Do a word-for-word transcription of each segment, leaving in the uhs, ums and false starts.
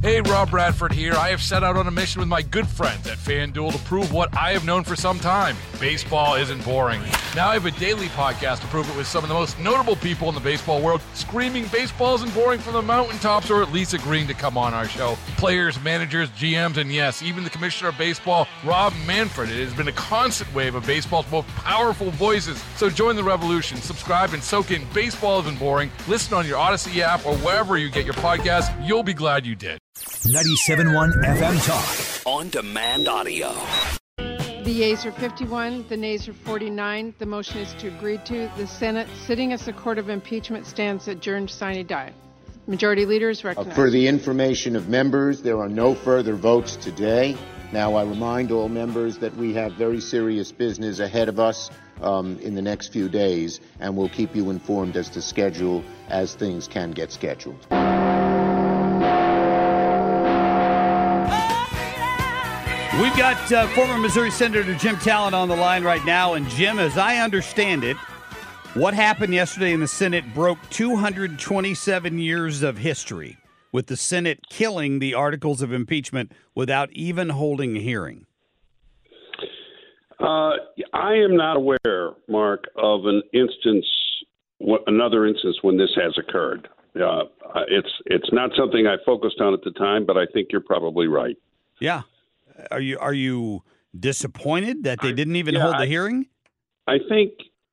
Hey, Rob Bradford here. I have set out on a mission with my good friends at FanDuel to prove what I have known for some time. Baseball isn't boring. Now I have a daily podcast to prove it with some of the most notable people in the baseball world, screaming baseball isn't boring from the mountaintops, or at least agreeing to come on our show. Players, managers, G Ms, and yes, even the commissioner of baseball, Rob Manfred. It has been a constant wave of baseball's most powerful voices. So join the revolution. Subscribe and soak in Baseball Isn't Boring. Listen on your Odyssey app or wherever you get your podcasts. You'll be glad you did. ninety-seven point one F M Talk. On demand audio. The yeas are fifty-one, the nays are forty-nine. The motion is to agree to. The Senate, sitting as the court of impeachment, stands adjourned sine die. Majority Leader is recognized. Uh, for the information of members, there are no further votes today. Now, I remind all members that we have very serious business ahead of us um, in the next few days, and we'll keep you informed as to schedule as things can get scheduled. We've got uh, former Missouri Senator Jim Talent on the line right now. And, Jim, as I understand it, what happened yesterday in the Senate broke two hundred twenty-seven years of history, with the Senate killing the articles of impeachment without even holding a hearing. Uh, I am not aware, Mark, of an instance, another instance when this has occurred. Uh, it's it's not something I focused on at the time, but I think you're probably right. Yeah. Are you are you disappointed that they didn't even I, yeah, hold the I, hearing? I think.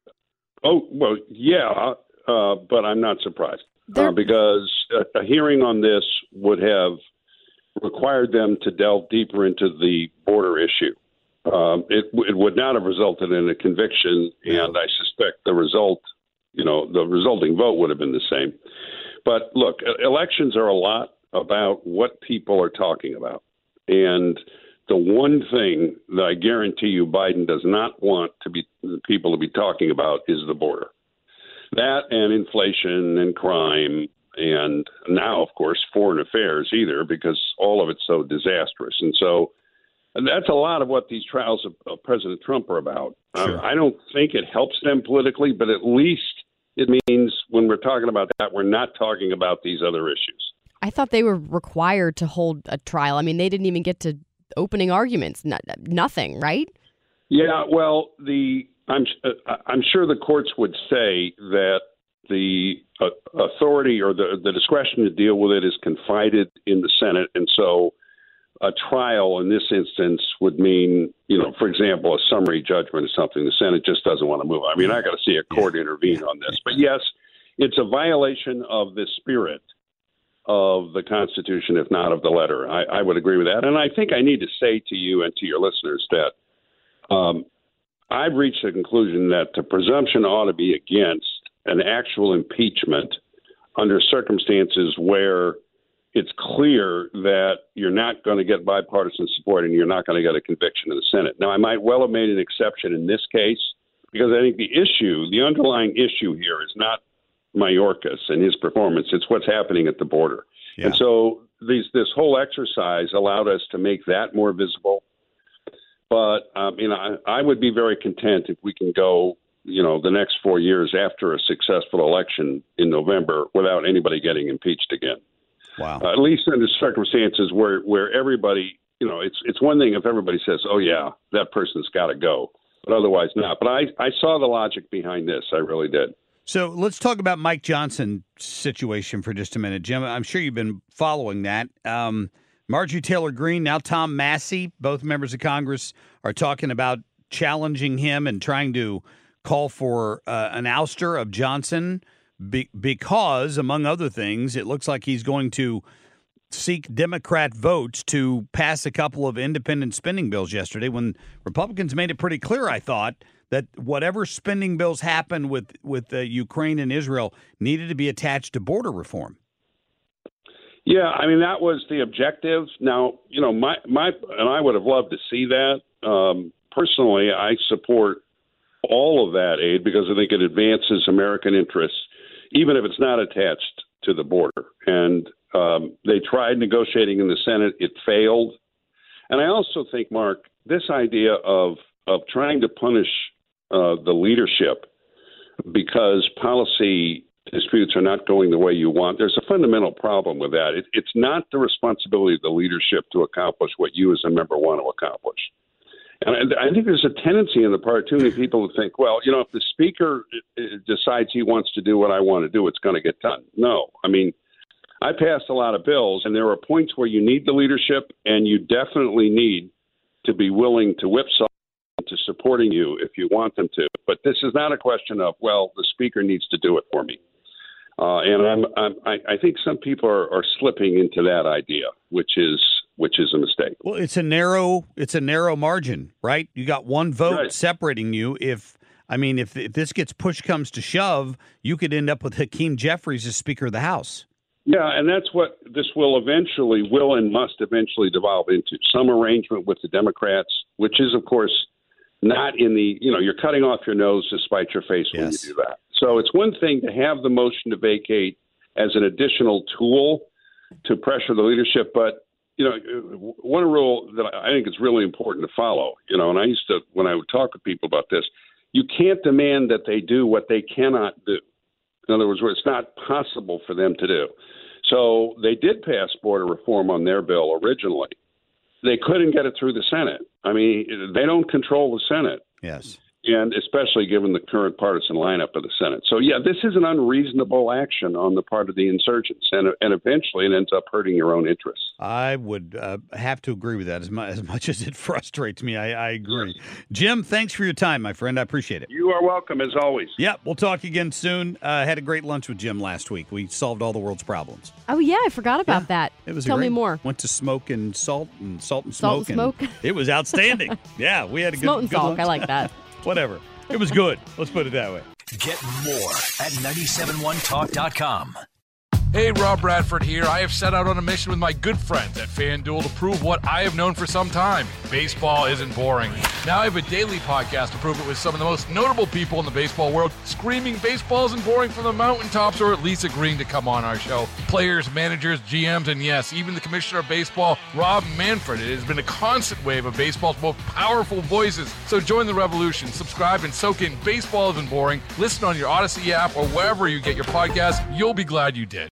Oh well, yeah, uh, but I'm not surprised uh, because a, a hearing on this would have required them to delve deeper into the border issue. Um, it, it would not have resulted in a conviction, and I suspect the result, you know, the resulting vote would have been the same. But look, elections are a lot about what people are talking about, and the one thing that I guarantee you Biden does not want to be people to be talking about is the border. That and inflation and crime, and now, of course, foreign affairs either, because all of it's so disastrous. And so and that's a lot of what these trials of, of President Trump are about. Sure. Uh, I don't think it helps them politically, but at least it means when we're talking about that, we're not talking about these other issues. I thought they were required to hold a trial. I mean, they didn't even get to opening arguments, not, nothing, right? Yeah, well, the I'm uh, I'm sure the courts would say that the uh, authority or the the discretion to deal with it is confided in the Senate, and so a trial in this instance would mean, you know, for example, a summary judgment is something the Senate just doesn't want to move. I mean, I got to see a court intervene on this, but yes, it's a violation of the spirit of the Constitution, if not of the letter. I, I would agree with that. And I think I need to say to you and to your listeners that um, I've reached the conclusion that the presumption ought to be against an actual impeachment under circumstances where it's clear that you're not going to get bipartisan support and you're not going to get a conviction in the Senate. Now, I might well have made an exception in this case because I think the issue, the underlying issue here is not Mayorkas and his performance. It's what's happening at the border. Yeah. And so these, this whole exercise allowed us to make that more visible. But, um, you know, I, I would be very content if we can go, you know, the next four years after a successful election in November without anybody getting impeached again. Wow. Uh, at least under circumstances where, where everybody, you know, it's it's one thing if everybody says, oh, yeah, that person's got to go, but otherwise not. But I, I saw the logic behind this. I really did. So let's talk about Mike Johnson's situation for just a minute, Jim. I'm sure you've been following that. Um, Marjorie Taylor Greene, now Tom Massey, both members of Congress are talking about challenging him and trying to call for uh, an ouster of Johnson be- because, among other things, it looks like he's going to seek Democrat votes to pass a couple of independent spending bills yesterday when Republicans made it pretty clear, I thought, that whatever spending bills happen with, with uh, Ukraine and Israel needed to be attached to border reform. Yeah, I mean, that was the objective. Now, you know, my, my and I would have loved to see that. Um, personally, I support all of that aid because I think it advances American interests, even if it's not attached to the border. And um, they tried negotiating in the Senate. It failed. And I also think, Mark, this idea of of trying to punish uh, the leadership because policy disputes are not going the way you want. There's a fundamental problem with that. It, it's not the responsibility of the leadership to accomplish what you as a member want to accomplish. And I, I think there's a tendency on the part of too many people to think, well, you know, if the speaker decides he wants to do what I want to do, it's going to get done. No. I mean, I passed a lot of bills, and there are points where you need the leadership, and you definitely need to be willing to whipsaw to supporting you if you want them to. But this is not a question of, well, the speaker needs to do it for me. Uh, and I'm, I'm, I, I think some people are, are slipping into that idea, which is which is a mistake. Well, it's a narrow it's a narrow margin, right? You got one vote Right. separating you. If I mean, if, if this gets push comes to shove, you could end up with Hakeem Jeffries as Speaker of the House. Yeah, and that's what this will eventually, will and must eventually devolve into. Some arrangement with the Democrats, which is, of course, not in the, you know, you're cutting off your nose to spite your face when Yes. you do that. So it's one thing to have the motion to vacate as an additional tool to pressure the leadership, but, you know, one rule that I think is really important to follow, you know, and I used to, when I would talk with people about this, you can't demand that they do what they cannot do. In other words, where it's not possible for them to do. So they did pass border reform on their bill originally. They couldn't get it through the Senate. I mean, they don't control the Senate. Yes. And especially given the current partisan lineup of the Senate. So, yeah, this is an unreasonable action on the part of the insurgents, and and eventually it ends up hurting your own interests. I would uh, have to agree with that as much, as much as it frustrates me. I, I agree. Jim, thanks for your time, my friend. I appreciate it. You are welcome, as always. Yeah, we'll talk again soon. I uh, had a great lunch with Jim last week. We solved all the world's problems. Oh, yeah, I forgot about Yeah, that. It was Tell great. me more. Went to Smoke and Salt and Salt and Smoke. Salt and Smoke? And it was outstanding. Yeah, we had a good, Smoke and good Salk, lunch. I like that. Whatever. It was good. Let's put it that way. Get more at nine seven one talk dot com. Hey, Rob Bradford here. I have set out on a mission with my good friends at FanDuel to prove what I have known for some time. Baseball isn't boring. Now I have a daily podcast to prove it with some of the most notable people in the baseball world, screaming baseball isn't boring from the mountaintops, or at least agreeing to come on our show. Players, managers, G Ms, and yes, even the commissioner of baseball, Rob Manfred. It has been a constant wave of baseball's most powerful voices. So join the revolution. Subscribe and soak in Baseball Isn't Boring. Listen on your Odyssey app or wherever you get your podcasts. You'll be glad you did.